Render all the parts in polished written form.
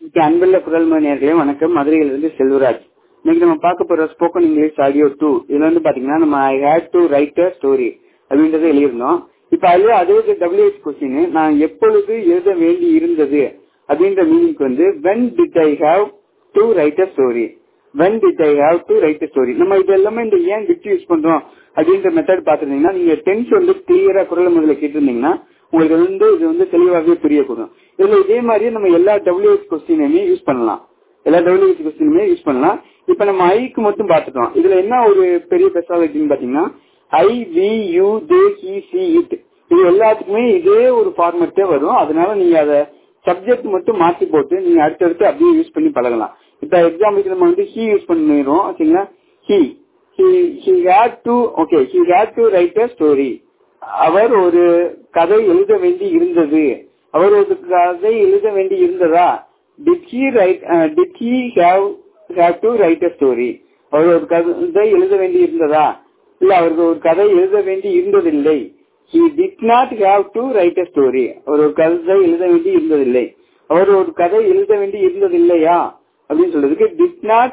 அன்புள்ள குரல் நேயர்களே வணக்கம். மதுரையிலிருந்து செல்வராஜ். இன்னைக்கு நம்ம பார்க்க போற ஸ்போக்கன் இங்கிலீஷ் ஆடியோ 2. இதுல வந்து பாத்தீங்கன்னா நம்ம I hate to write a story அப்படின்றத எழுதிருந்தோம். இப்ப அதுல அதுக்கு WH கொஸ்டின் நான் எப்பொழுது எழுத வேண்டி இருந்தது அப்படின்ற மீனிங்க்கு வந்து when did I have to write a story. when did I have to write a story. நம்ம இது எல்லாமே இந்த ஏன் டிட் யூஸ் பண்றோம் அப்படின்ற மெத்தட் பாத்துருந்தீங்கன்னா நீங்க டென்ஸ் வந்து கிளியரா குரல் முதல்ல கேட்டிருந்தீங்கன்னா உங்களுக்கு வந்து இது வந்து தெளிவாகவே புரியக்கூடும். இதுல இதே மாதிரியே நம்ம எல்லா WH கொஸ்டினுமே யூஸ் பண்ணலாம். எல்லா WH கொஸ்டினுமே யூஸ் பண்ணலாம். இப்ப நம்ம ஐக்கு மட்டும் பாத்துட்டோம். இதுல என்ன ஒரு பெரிய ஸ்பெஷாலிட்டின்னு பாத்தீங்கன்னா I, we, you, they, he, she, it இது எல்லாத்துக்குமே இதே ஒரு ஃபார்மேட்டே வரும். அதனால நீங்க அதை சப்ஜெக்ட் மட்டும் மாற்றி போட்டு நீங்க அடுத்தடுத்து அப்படியே யூஸ் பண்ணி பழகலாம். இப்ப எக்ஸாம்பிளுக்கு நம்ம வந்து ஹி யூஸ் பண்ணிடுறோம். ஓகேங்களா? he had to write a story. அவர் ஒரு கதை எழுத வேண்டி இருந்தது. அவர் ஒரு கதை எழுத வேண்டி இருந்ததா? did he have to write a story. அவர் ஒரு கதை எழுத வேண்டி இருந்ததா? இல்ல அவருக்கு ஒரு கதை எழுத வேண்டி இருந்ததில்லை. he did not have to write a story. அவர் ஒரு கதை எழுத வேண்டி இருந்ததில்லை. அவர் ஒரு கதை எழுத வேண்டி இருந்ததில்லையா அப்படின்னு சொல்றதுக்கு did not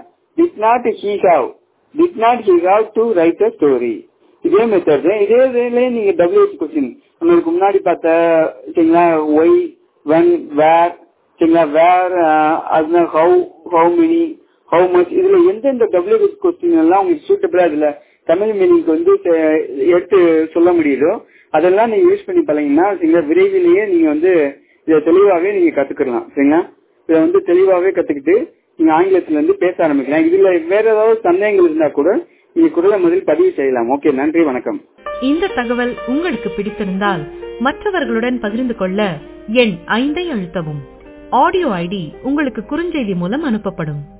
he have to write a story. இதே மெத்தட் இதே வேலையே நீங்க WH கொஸ்டின் நம்மளுக்கு முன்னாடி பார்த்த சரிங்களா ஒய், when, where சரிங்களா வேர், அதுனா how many, how much இதுல எந்தெந்த WH கொஸ்டின் எல்லாம் உங்களுக்கு சூட்டபிளா இதுல தமிழ் மீனிங்க்கு வந்து எடுத்து சொல்ல முடியுதோ அதெல்லாம் நீங்க யூஸ் பண்ணி பழகினா சரிங்களா விரைவிலேயே நீங்க வந்து இதை தெளிவாகவே நீங்க கத்துக்கலாம். சரிங்களா? இதை வந்து தெளிவாகவே கத்துக்கிட்டு நீங்க ஆங்கிலத்துல இருந்து பேச ஆரம்பிக்கலாம். இதுல வேற ஏதாவது சந்தேகங்கள் இருந்தா கூட நீங்க குரலை முதலில் பதிவு செய்யலாம். ஓகே, நன்றி, வணக்கம். இந்த தகவல் உங்களுக்கு பிடித்திருந்தால் மற்றவர்களுடன் பகிர்ந்து கொள்ள எண் 5 அழுத்தவும். ஆடியோ ஐடி உங்களுக்கு குறுஞ்செய்தி மூலம் அனுப்பப்படும்.